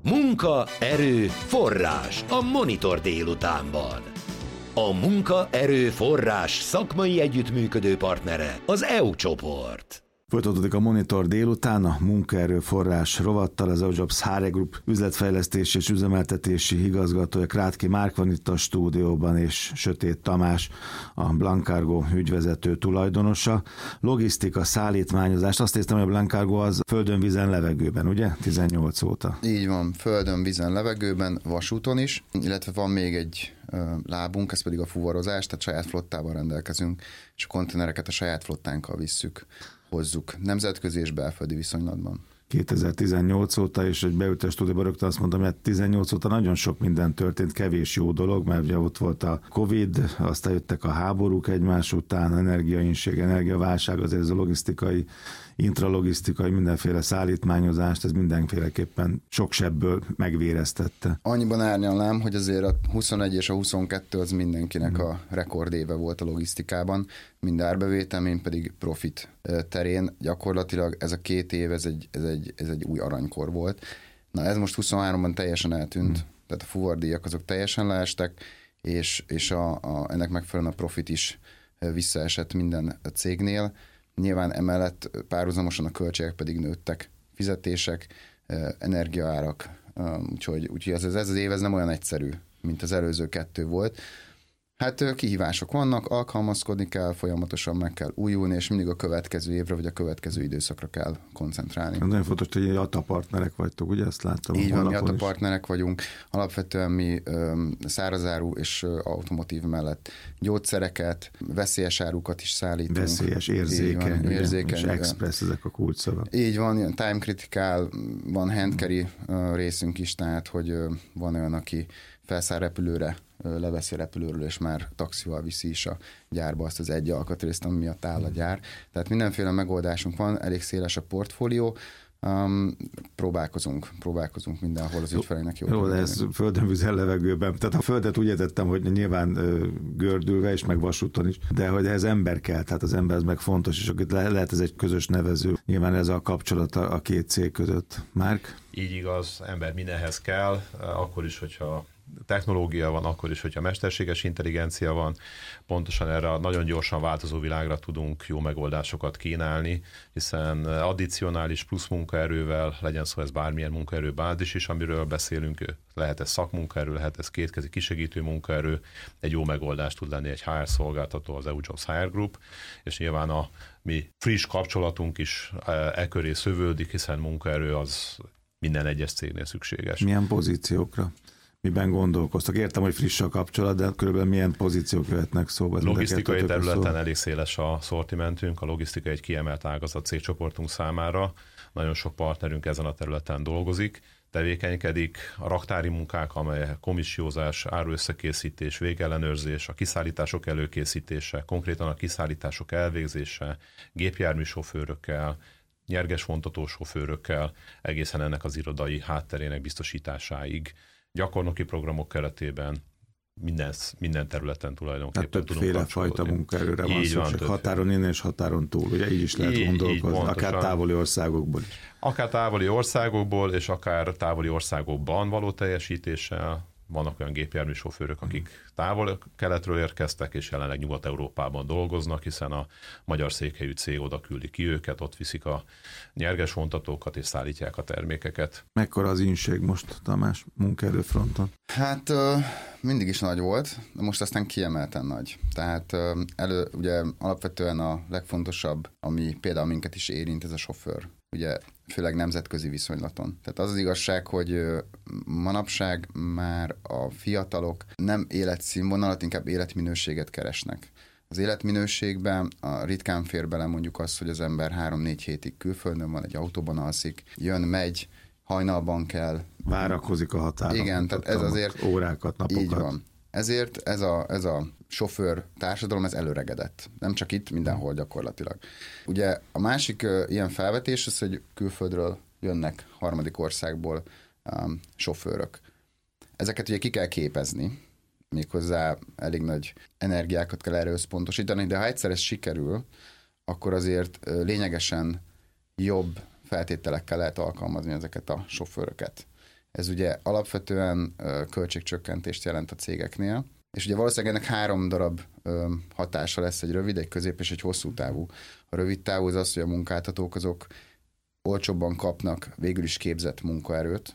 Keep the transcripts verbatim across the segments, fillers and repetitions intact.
Munka, erő, forrás a Monitor délutánban. A munka, erő, forrás szakmai együttműködő partnere az é u csoport. Folytatódik a Monitor délután a munkaerőforrás rovattal, az EUJobs há er Group üzletfejlesztési és üzemeltetési igazgatója Krátki Márk van itt a stúdióban, és Sötét Tamás, a Blancargo ügyvezető tulajdonosa. Logisztika, szállítmányozást, azt néztem, hogy a Blancargo az földön, vízen, levegőben, ugye? tizennyolc óta. Így van, földön, vízen, levegőben, vasúton is, illetve van még egy lábunk, ez pedig a fuvarozás, tehát saját flottával rendelkezünk, és a konténereket a saját flottánkkal visszük, hozzuk nemzetközi és belföldi viszonylatban. kétezer-tizennyolc óta, és egy beült a stúdióba, rögtön azt mondtam, hogy tizennyolc óta nagyon sok minden történt, kevés jó dolog, mert ugye ott volt a Covid, aztán jöttek a háborúk egymás után, energiainség, energiaválság, azért ez a logisztikai, intralogisztikai, mindenféle szállítmányozást, ez mindenféleképpen sok sebből megvéreztette. Annyiban árnyalnám, hogy azért a huszonegy és a huszonkettő az mindenkinek a rekordéve volt a logisztikában, mind árbevétel, mind pedig profit terén. Gyakorlatilag ez a két év, ez egy, ez egy, ez egy új aranykor volt. Na ez most huszonháromban teljesen eltűnt, hmm. tehát a fuvardíjak azok teljesen leestek, és, és a, a, ennek megfelelően a profit is visszaesett minden cégnél. Nyilván emellett párhuzamosan a költségek pedig nőttek, fizetések, energiaárak, úgyhogy, úgyhogy ez, ez az év ez nem olyan egyszerű, mint az előző kettő volt. Hát kihívások vannak, alkalmazkodni kell, folyamatosan meg kell újulni, és mindig a következő évre, vagy a következő időszakra kell koncentrálni. Nagyon fontos, hogy á té á partnerek vagytok, ugye ezt láttam? Így van, mi á té á partnerek vagyunk. Alapvetően mi szárazáru és automotív mellett gyógyszereket, veszélyes árukat is szállítunk. Veszélyes, érzékeny, van, érzékeny és express, ezek a kulcsszavak. Így van, ilyen time critical, van handcarry részünk is, tehát hogy van olyan, aki felszáll repülőre, leveszi a repülőről, és már taxival viszi is a gyárba azt az egy alkatrészt, ami miatt áll a gyár. Tehát mindenféle megoldásunk van, elég széles a portfólió, um, próbálkozunk, próbálkozunk mindenhol az ügyfeleinek jól. Jó, de ez földön, vízen, levegőben. Tehát a földet úgy értettem, hogy nyilván ö, gördülve is, meg vasúton is, de hogy ez ember kell, tehát az ember az meg fontos, és le- lehet ez egy közös nevező. Nyilván ez a kapcsolat a, a két cég között. Márk? Így igaz, ember mindenhez kell, akkor is, hogyha technológia van, akkor is, hogyha mesterséges intelligencia van, pontosan erre a nagyon gyorsan változó világra tudunk jó megoldásokat kínálni, hiszen addicionális plusz munkaerővel, legyen szó ez bármilyen munkaerő bázis is, amiről beszélünk, lehet ez szakmunkaerő, lehet ez kétkezi kisegítő munkaerő, egy jó megoldás tud lenni egy há er szolgáltató, az EUJobs há er Group, és nyilván a mi friss kapcsolatunk is e köré szövődik, hiszen munkaerő az minden egyes cégnél szükséges. Milyen pozíciókra? Miben gondolkoztak? Értem, hogy friss a kapcsolat, de körülbelül milyen pozíciók jöhetnek szóba? Logisztikai területen szó? Elég széles a szortimentünk, a logisztika egy kiemelt ágazat cégcsoportunk számára, nagyon sok partnerünk ezen a területen dolgozik, tevékenykedik, a raktári munkák, amelyek komissiózás, áruösszekészítés, végellenőrzés, a kiszállítások előkészítése, konkrétan a kiszállítások elvégzése, gépjárműsofőrökkel, nyerges vontató sofőrökkel, egészen ennek az irodai hátterének biztosításáig, gyakornoki programok keretében minden, minden területen tulajdonképpen hát tudunk többféle fajta munkaerőre van szükség, határon innen és határon túl, ugye így is lehet így, gondolkozni, így akár távoli országokból is. Akár távoli országokból, és akár távoli országokban való teljesítéssel. Vannak olyan gépjárműsofőrök, akik távol keletről érkeztek, és jelenleg Nyugat-Európában dolgoznak, hiszen a magyar székhelyű cég oda küldi ki őket, ott viszik a nyerges vontatókat, és szállítják a termékeket. Mekkora az inség most, Tamás, munkaerőfronton? Hát mindig is nagy volt, de most aztán kiemelten nagy. Tehát elő, ugye alapvetően a legfontosabb, ami például minket is érint, ez a sofőr. Ugye főleg nemzetközi viszonylaton. Tehát az az igazság, hogy manapság már a fiatalok nem életszínvonalat, inkább életminőséget keresnek. Az életminőségben a ritkán fér bele mondjuk azt, hogy az ember három-négy hétig külföldön van, egy autóban alszik, jön, megy, hajnalban kell. Várakozik a határon. Igen, tehát ez azért órákat, napokat. Így van. Ezért ez a, ez a sofőr társadalom, ez előregedett. Nem csak itt, mindenhol gyakorlatilag. Ugye a másik uh, ilyen felvetés az, hogy külföldről jönnek harmadik országból um, sofőrök. Ezeket ugye ki kell képezni, méghozzá elég nagy energiákat kell erre összpontosítani, de ha egyszer ez sikerül, akkor azért uh, lényegesen jobb feltételekkel lehet alkalmazni ezeket a sofőröket. Ez ugye alapvetően költségcsökkentést jelent a cégeknél, és ugye valószínűleg ennek három darab hatása lesz, egy rövid, egy közép és egy hosszú távú. A rövid távú az az, hogy a munkáltatók azok olcsóbban kapnak végül is képzett munkaerőt,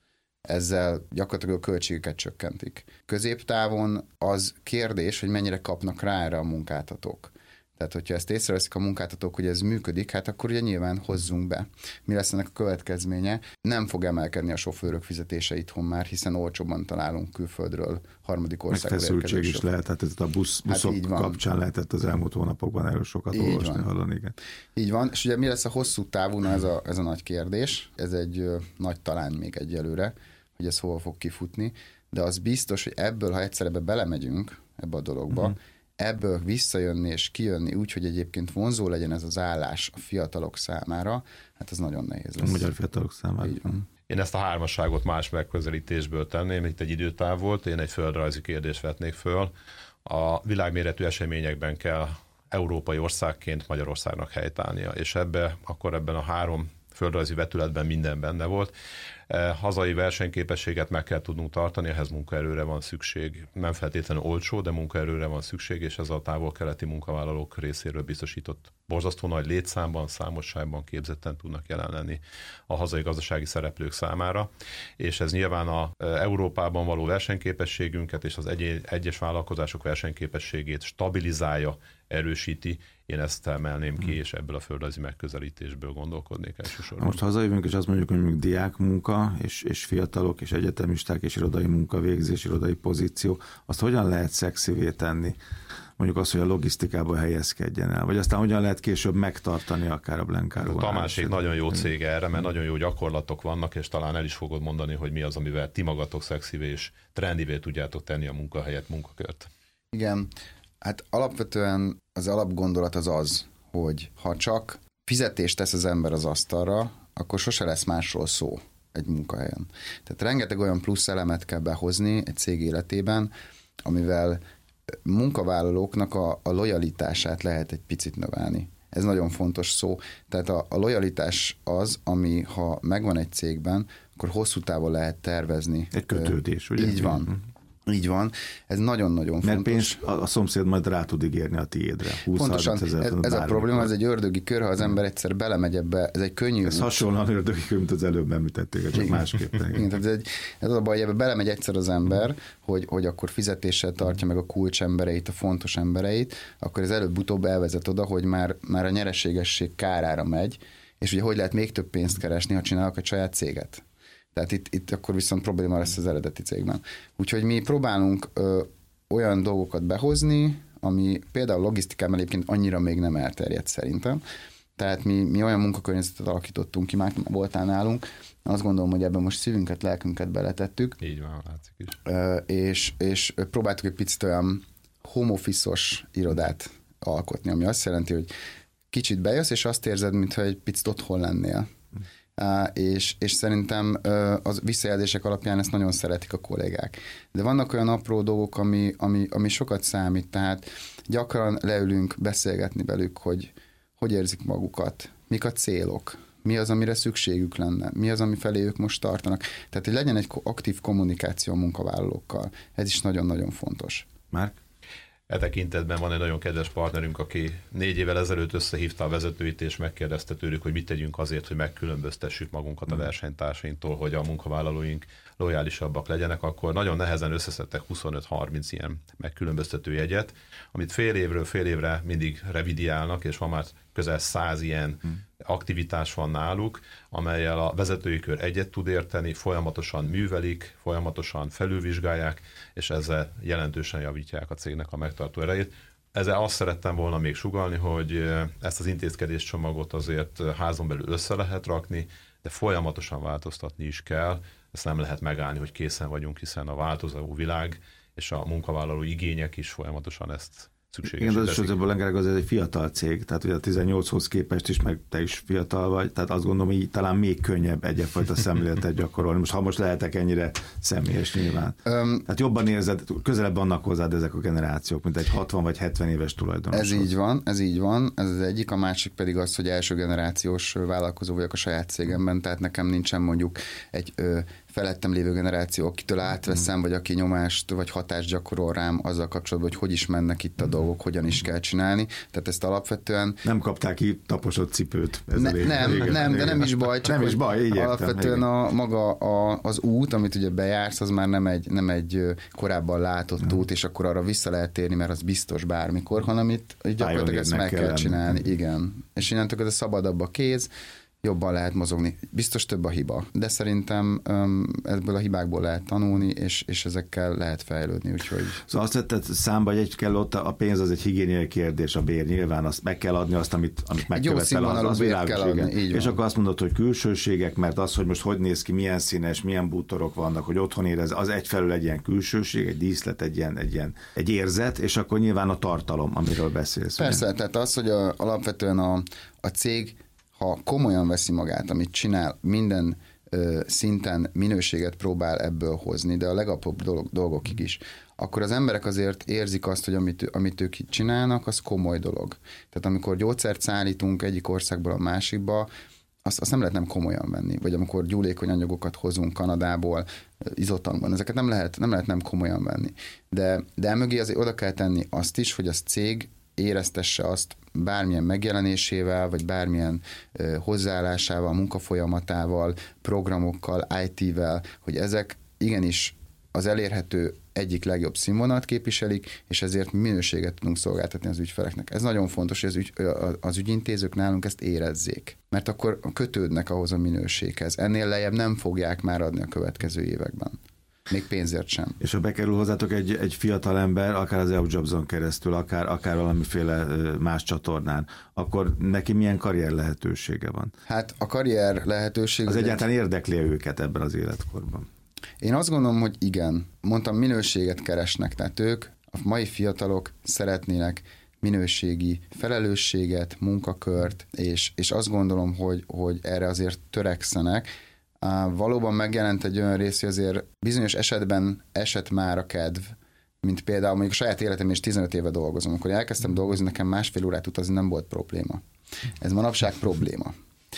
ezzel gyakorlatilag a költségeket csökkentik. Középtávon az kérdés, hogy mennyire kapnak rá erre a munkáltatók. Tehát, hogyha ezt észreveszik a munkáltatók, hogy ez működik, hát akkor ugye nyilván hozzunk be. Mi lesz ennek a következménye? Nem fog emelkedni a sofőrök fizetése itthon már, hiszen olcsóban találunk külföldről, harmadik országból érkező Megfeszültség is lehet, tehát ez a busz, buszok hát kapcsán lehetett az elmúlt hónapokban erről sokat így olvasni, hallani. Igen. Így van, és ugye mi lesz a hosszú távú, na ez a, ez a nagy kérdés, ez egy ö, nagy talán még egyelőre, hogy ez hova fog kifutni, de az biztos, hogy ebből, ha egyszer ebbe belemegyünk, ebbe a dologba, uh-huh. ebből visszajönni és kijönni úgy, hogy egyébként vonzó legyen ez az állás a fiatalok számára, hát ez nagyon nehéz lesz. A magyar fiatalok számára. Így van. Én ezt a hármasságot más megközelítésből tenném, itt egy időtáv volt, én egy földrajzi kérdést vetnék föl. A világméretű eseményekben kell európai országként Magyarországnak helytállnia, és ebbe, akkor ebben a három földrajzi vetületben minden benne volt. Hazai versenyképességet meg kell tudnunk tartani, ehhez munkaerőre van szükség. Nem feltétlenül olcsó, de munkaerőre van szükség, és ez a távol-keleti munkavállalók részéről biztosított borzasztó nagy létszámban, számosságban képzetten tudnak jelen lenni a hazai gazdasági szereplők számára, és ez nyilván a Európában való versenyképességünket és az egy- egyes vállalkozások versenyképességét stabilizálja, erősíti. Én ezt emelném ki, és ebből a földrajzi megközelítésből gondolkodnék elsősorban. Most hazajövünk, és azt mondjuk, hogy mondjuk diák munka, és, és fiatalok, és egyetemisták, és irodai munkavégzés, irodai pozíció, azt hogyan lehet szexivé tenni? Mondjuk azt, hogy a logisztikába helyezkedjen el, vagy aztán hogyan lehet később megtartani akár a Blenkáról. Tamásék nagyon jó cég erre, mert nagyon jó gyakorlatok vannak, és talán el is fogod mondani, hogy mi az, amivel ti magatok szexivé és trendivé tudjátok tenni a munkahelyet, munkakört. Igen, hát alapvetően az alapgondolat az az, hogy ha csak fizetést tesz az ember az asztalra, akkor sose lesz másról szó egy munkahelyen. Tehát rengeteg olyan plusz elemet kell behozni egy cég életében, amivel munkavállalóknak a, a lojalitását lehet egy picit növelni. Ez nagyon fontos szó. Tehát a, a lojalitás az, ami ha megvan egy cégben, akkor hosszú távon lehet tervezni. Egy kötődés, ugye? Így van. Így van. Ez nagyon-nagyon fontos. Mert pénz a, a szomszéd majd rá tud ígérni a tiédre. Pontosan. Ez, ez a probléma, ez egy ördögi kör, ha az ember egyszer belemegy ebbe, ez egy könnyű. Ez hasonlóan ördögi kör, mint az előbb említették, csak másképpen. Igen, tehát ez, egy, ez az a baj, ebbe belemegy egyszer az ember, hogy, hogy akkor fizetéssel tartja meg a kulcsembereit, a fontos embereit, akkor ez előbb-utóbb elvezet oda, hogy már, már a nyereségesség kárára megy, és ugye hogy lehet még több pénzt keresni, ha csinálok egy saját céget. Tehát itt, itt akkor viszont probléma lesz az eredeti cégben. Úgyhogy mi próbálunk ö, olyan dolgokat behozni, ami például logisztikában egyébként annyira még nem elterjedt szerintem. Tehát mi, mi olyan munkakörnyezetet alakítottunk ki, már voltál nálunk, azt gondolom, hogy ebben most szívünket, lelkünket beletettük. Így van, látszik is. Ö, és, és próbáltuk egy picit olyan home office-os irodát alkotni, ami azt jelenti, hogy kicsit bejössz, és azt érzed, mintha egy picit otthon lennél. Uh, és, és szerintem uh, az visszajelzések alapján ezt nagyon szeretik a kollégák. De vannak olyan apró dolgok, ami, ami, ami sokat számít, tehát gyakran leülünk beszélgetni velük, hogy hogy érzik magukat, mik a célok, mi az, amire szükségük lenne, mi az, ami felé ők most tartanak. Tehát, hogy legyen egy aktív kommunikáció a munkavállalókkal. Ez is nagyon-nagyon fontos. Márk? E tekintetben van egy nagyon kedves partnerünk, aki négy évvel ezelőtt összehívta a vezetőit, és megkérdezte tőlük, hogy mit tegyünk azért, hogy megkülönböztessük magunkat a versenytársainktól, hogy a munkavállalóink lojálisabbak legyenek, akkor nagyon nehezen összeszedtek huszonöt-harminc ilyen megkülönböztető jegyet, amit fél évről fél évre mindig revidiálnak, és van már közel száz ilyen hmm. aktivitás van náluk, amellyel a vezetői kör egyet tud érteni, folyamatosan művelik, folyamatosan felülvizsgálják, és ezzel jelentősen javítják a cégnek a megtartó erejét. Ezzel azt szerettem volna még sugallni, hogy ezt az intézkedéscsomagot azért házon belül össze lehet rakni, de folyamatosan változtatni is kell. Ezt nem lehet megállni, hogy készen vagyunk, hiszen a változó világ és a munkavállaló igények is folyamatosan ezt szükséges. Igen, az is az, az egy fiatal cég, tehát ugye a tizennyolchoz képest is, meg te is fiatal vagy, tehát azt gondolom, hogy talán még könnyebb egyfajta szemléletet gyakorolni. Most ha most lehetek ennyire személyes nyilván. Um, tehát jobban érzed, közelebb vannak hozzád ezek a generációk, mint egy hatvan vagy hetven éves tulajdonos. Ez így van, ez így van, ez az egyik, a másik pedig az, hogy első generációs vállalkozó vagyok a saját cégemben, tehát nekem nincsen mondjuk egy ö, felettem lévő generáció, akitől átveszem, vagy aki nyomást, vagy hatást gyakorol rám azzal kapcsolatban, hogy hogy is mennek itt a dolgok, hogyan is kell csinálni. Tehát ezt alapvetően... Nem kapták ki taposott cipőt. Ez ne, elég, nem, régen, nem, régen. de nem is baj. Csak nem is baj, így értem. Alapvetően a, maga a, az út, amit ugye bejársz, az már nem egy, nem egy korábban látott út, és akkor arra vissza lehet térni, mert az biztos bármikor, hanem itt gyakorlatilag ezt meg kell, kell csinálni. Igen. És innentől ez a szabadabb a kéz, jobban lehet mozogni. Biztos több a hiba, de szerintem um, ebből a hibákból lehet tanulni, és, és ezekkel lehet fejlődni, úgyhogy... Szóval azt vetted számba, hogy egy kell ott, a pénz az egy higiéniai kérdés, a bér nyilván, azt meg kell adni azt, amit, amit megkövetel, az, az kell adni, így és van. akkor azt mondod, hogy külsőségek, mert az, hogy most hogy néz ki, milyen színes, milyen bútorok vannak, hogy otthon érez, az egyfelől egy ilyen külsőség, egy díszlet, egy ilyen, egy ilyen egy érzet, és akkor nyilván a tartalom, amiről beszélsz. Persze, ugye? Tehát az, hogy a, alapvetően a, a cég, ha komolyan veszi magát, amit csinál, minden ö, szinten minőséget próbál ebből hozni, de a legapróbb dolog, dolgokig is, akkor az emberek azért érzik azt, hogy amit, amit ők csinálnak, az komoly dolog. Tehát amikor gyógyszert szállítunk egyik országból a másikba, azt, azt nem lehet nem komolyan venni. Vagy amikor gyúlékony anyagokat hozunk Kanadából, izotangban, ezeket nem lehet nem, lehet nem komolyan venni. De, de emögé azért oda kell tenni azt is, hogy az cég éreztesse azt bármilyen megjelenésével, vagy bármilyen ö, hozzáállásával, munkafolyamatával, programokkal, í té-vel, hogy ezek igenis az elérhető egyik legjobb színvonalat képviselik, és ezért minőséget tudunk szolgáltatni az ügyfeleknek. Ez nagyon fontos, hogy az, ügy, az ügyintézők nálunk ezt érezzék, mert akkor kötődnek ahhoz a minőséghez. Ennél lejjebb nem fogják már adni a következő években. Még pénzért sem. És ha bekerül hozzátok egy, egy fiatal ember, akár az e u Jobson keresztül, akár, akár valamiféle más csatornán, akkor neki milyen karrier lehetősége van? Hát a karrier lehetőség... Az egyáltalán érdekli őket ebben az életkorban? Én azt gondolom, hogy igen. Mondtam, minőséget keresnek, tehát ők, a mai fiatalok szeretnének minőségi felelősséget, munkakört, és, és azt gondolom, hogy, hogy erre azért törekszenek. Uh, valóban megjelent egy olyan rész, hogy azért bizonyos esetben esett már a kedv, mint például mondjuk a saját életem is tizenöt éve dolgozom. Amikor elkezdtem dolgozni, nekem másfél órát utazni nem volt probléma. Ez manapság probléma.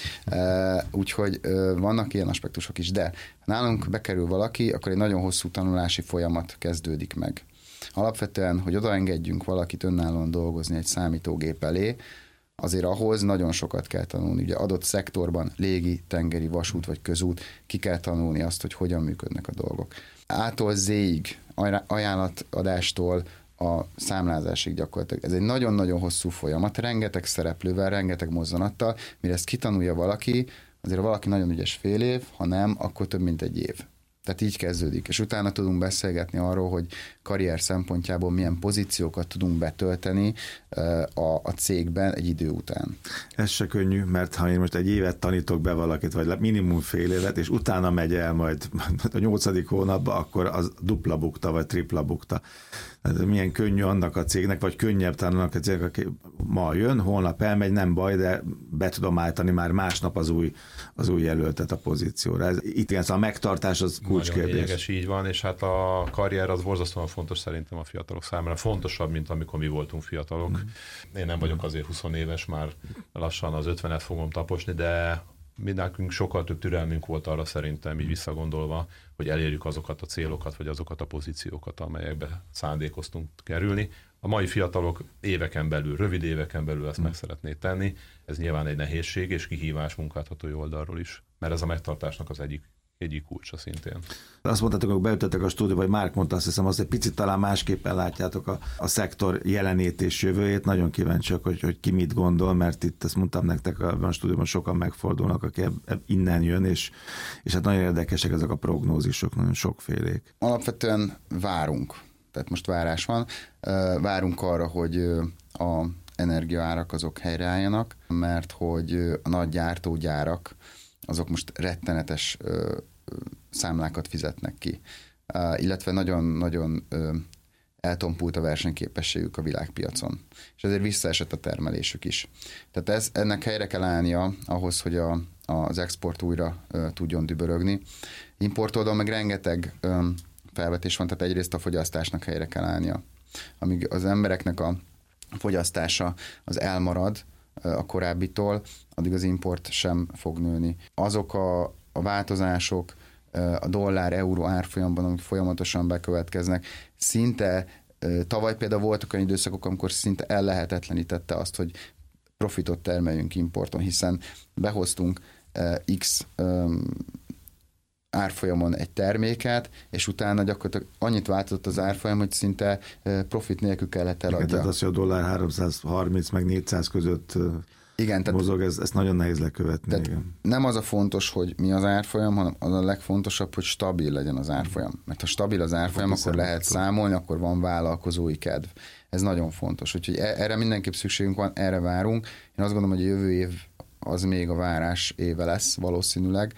Uh, úgyhogy uh, vannak ilyen aspektusok is, de nálunk bekerül valaki, akkor egy nagyon hosszú tanulási folyamat kezdődik meg. Alapvetően, hogy odaengedjünk valakit önállóan dolgozni egy számítógép elé, azért ahhoz nagyon sokat kell tanulni. Ugye adott szektorban, légi, tengeri, vasút vagy közút, ki kell tanulni azt, hogy hogyan működnek a dolgok. A-tól Z-ig, ajánlatadástól a számlázásig gyakorlatilag. Ez egy nagyon-nagyon hosszú folyamat, rengeteg szereplővel, rengeteg mozzanattal, mire ezt kitanulja valaki, azért valaki nagyon ügyes fél év, ha nem, akkor több mint egy év. Tehát így kezdődik, és utána tudunk beszélgetni arról, hogy karrier szempontjából milyen pozíciókat tudunk betölteni a, a cégben egy idő után. Ez se könnyű, mert ha én most egy évet tanítok be valakit, vagy minimum fél évet, és utána megy el majd a nyolcadik hónapba, akkor az dupla bukta, vagy tripla bukta. Tehát milyen könnyű annak a cégnek, vagy könnyebb tanulnak a cégnek, aki ma jön, holnap elmegy, nem baj, de be tudom állítani már másnap az új, az új jelöltet a pozícióra. Ez, itt igen, szóval a megtartás az kulcskérdés. Nagyon lényeges, így van, és hát a karrier az borzasztóan fontos szerintem a fiatalok számára. Fontosabb, mint amikor mi voltunk fiatalok. Mm. Én nem vagyok azért húsz éves, már lassan az ötvenet fogom taposni, de mindenkünk sokkal több türelmünk volt arra szerintem, így visszagondolva, hogy elérjük azokat a célokat, vagy azokat a pozíciókat, amelyekbe szándékoztunk kerülni. A mai fiatalok éveken belül, rövid éveken belül ezt meg szeretnék tenni. Ez nyilván egy nehézség és kihívás munkáltatói oldalról is, mert ez a megtartásnak az egyik egyik kulcsa szintén. Azt mondtátok, hogy beütöttek a stúdióba, vagy Márk mondta, azt hiszem, azt egy picit talán másképpen látjátok a, a szektor jelenét és jövőjét. Nagyon kíváncsiak, hogy, hogy ki mit gondol, mert itt ezt mondtam nektek, a stúdióban sokan megfordulnak, aki eb, eb, innen jön, és, és hát nagyon érdekesek ezek a prognózisok, nagyon sokfélék. Alapvetően várunk, tehát most várás van, várunk arra, hogy a energiaárak azok helyreálljanak, mert hogy a nagy gyártógyárak azok most rettenetes ö, ö, számlákat fizetnek ki, uh, illetve nagyon-nagyon ö, eltompult a versenyképességük a világpiacon, és ezért visszaesett a termelésük is. Tehát ez, ennek helyre kell állnia ahhoz, hogy a, az export újra ö, tudjon dübörögni. Importoldalon meg rengeteg ö, felvetés van, tehát egyrészt a fogyasztásnak helyre kell állnia. Amíg az embereknek a fogyasztása az elmarad a korábbitól, addig az import sem fog nőni. Azok a, a változások, a dollár-euró árfolyamban, amik folyamatosan bekövetkeznek. Szinte tavaly például voltak olyan időszakok, amikor szinte ellehetetlenítette azt, hogy profitot termeljünk importon, hiszen behoztunk X árfolyamon egy terméket, és utána gyakorlatilag annyit változott az árfolyam, hogy szinte profit nélkül kellett eladja. Igen, tehát az, hogy a dollár háromszázharminc meg négyszáz között igen, mozog, ez, ez nagyon nehéz lekövetni. Igen. Nem az a fontos, hogy mi az árfolyam, hanem az a legfontosabb, hogy stabil legyen az árfolyam. Mert ha stabil az árfolyam, akkor lehet számolni, akkor van vállalkozói kedv. Ez nagyon fontos. Úgyhogy erre mindenképp szükségünk van, erre várunk. Én azt gondolom, hogy a jövő év az még a várás éve lesz valószínűleg,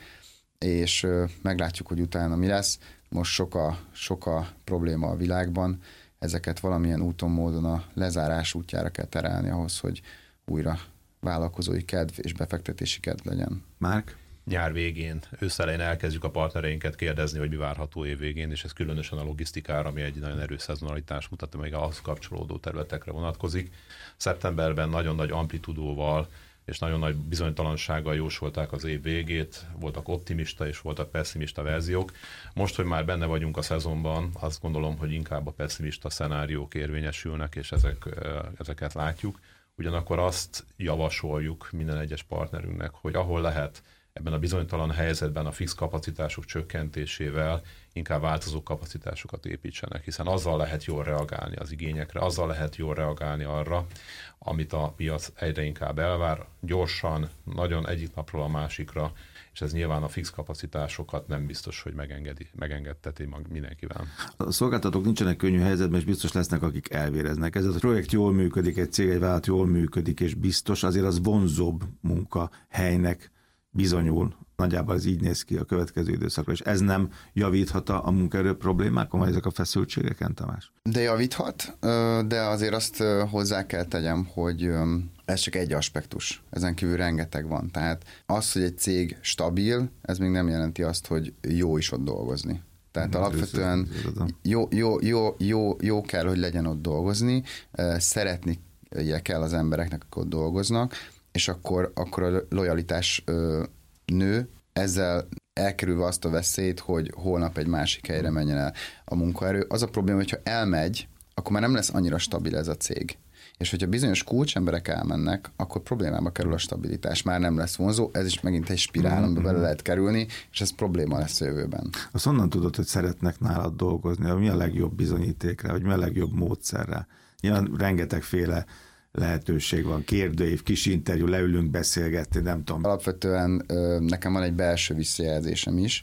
és meglátjuk, hogy utána mi lesz. Most sok a, sok a probléma a világban, ezeket valamilyen úton, módon a lezárás útjára kell terelni ahhoz, hogy újra vállalkozói kedv és befektetési kedv legyen. Márk? Nyár végén, őszelején elkezdjük a partnereinket kérdezni, hogy mi várható év végén, és ez különösen a logisztikára, ami egy nagyon erős szezonalitás mutat, még ahhoz kapcsolódó területekre vonatkozik. Szeptemberben nagyon nagy amplitudóval és nagyon nagy bizonytalansággal jósolták az év végét, voltak optimista és voltak pessimista verziók. Most, hogy már benne vagyunk a szezonban, azt gondolom, hogy inkább a pessimista szenáriók érvényesülnek, és ezek, ezeket látjuk. Ugyanakkor azt javasoljuk minden egyes partnerünknek, hogy ahol lehet ebben a bizonytalan helyzetben a fix kapacitások csökkentésével inkább változó kapacitásokat építsenek, hiszen azzal lehet jól reagálni az igényekre, azzal lehet jól reagálni arra, amit a piac egyre inkább elvár, gyorsan, nagyon egyik napról a másikra, és ez nyilván a fix kapacitásokat nem biztos, hogy megengedi, megengedteti mag mindenkivel. A szolgáltatók nincsenek könnyű helyzetben, és biztos lesznek, akik elvéreznek. Ez a projekt jól működik, egy cég, egy vállalat jól működik, és biztos, azért az vonzóbb munkahelynek bizonyul. Nagyjából ez így néz ki a következő időszakra, és ez nem javíthat a munkaerő problémákon, vagy ezek a feszültségeken, Tamás? De javíthat, de azért azt hozzá kell tegyem, hogy ez csak egy aspektus. Ezen kívül rengeteg van. Tehát az, hogy egy cég stabil, ez még nem jelenti azt, hogy jó is ott dolgozni. Tehát hmm, alapvetően jó, jó, jó, jó, jó kell, hogy legyen ott dolgozni, szeretni kell az embereknek, akik ott dolgoznak, és akkor, akkor a lojalitás ö, nő, ezzel elkerülve azt a veszélyt, hogy holnap egy másik helyre menjen el a munkaerő. Az a probléma, hogyha elmegy, akkor már nem lesz annyira stabil ez a cég. És hogyha bizonyos kulcsemberek elmennek, akkor problémába kerül a stabilitás. Már nem lesz vonzó, ez is megint egy spirál, amiben bele lehet kerülni, és ez probléma lesz a jövőben. Azt honnan tudod, hogy szeretnek nálad dolgozni? Mi a legjobb bizonyítékre, vagy mi a legjobb módszerre? Nyilván rengetegféle lehetőség van, kérdőív, kis interjú, leülünk beszélgetni, nem tudom. Alapvetően nekem van egy belső visszajelzésem is,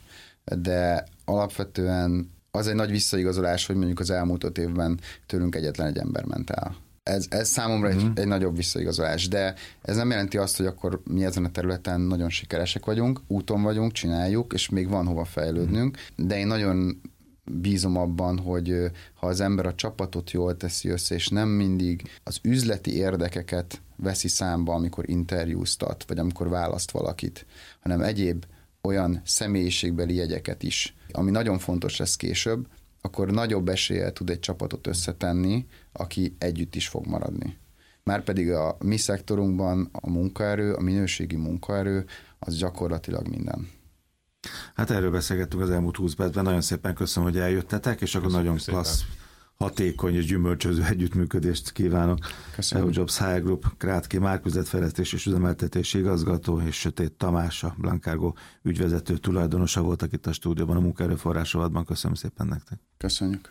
de alapvetően az egy nagy visszaigazolás, hogy mondjuk az elmúlt öt évben tőlünk egyetlen egy ember ment el. Ez, ez számomra mm-hmm. egy, egy nagyobb visszaigazolás, de ez nem jelenti azt, hogy akkor mi ezen a területen nagyon sikeresek vagyunk, úton vagyunk, csináljuk, és még van hova fejlődnünk, mm-hmm. de én nagyon bízom abban, hogy ha az ember a csapatot jól teszi össze, és nem mindig az üzleti érdekeket veszi számba, amikor interjúztat, vagy amikor választ valakit, hanem egyéb olyan személyiségbeli jegyeket is, ami nagyon fontos lesz később, akkor nagyobb eséllyel tud egy csapatot összetenni, aki együtt is fog maradni. Márpedig a mi szektorunkban a munkaerő, a minőségi munkaerő, az gyakorlatilag minden. Hát erről beszélgettünk az elmúlt húsz percben, nagyon szépen köszönöm, hogy eljöttetek, és akkor köszönöm nagyon szépen. Klassz, hatékony és gyümölcsöző együttműködést kívánok. Köszönöm. EUJOBS há er Group, Krátki Márk üzletfejlesztés és üzemeltetési igazgató, és Sötét Tamás, a Blancargo ügyvezető tulajdonosa voltak itt a stúdióban, a munkaerőforrás rovatban. Köszönöm szépen nektek. Köszönjük.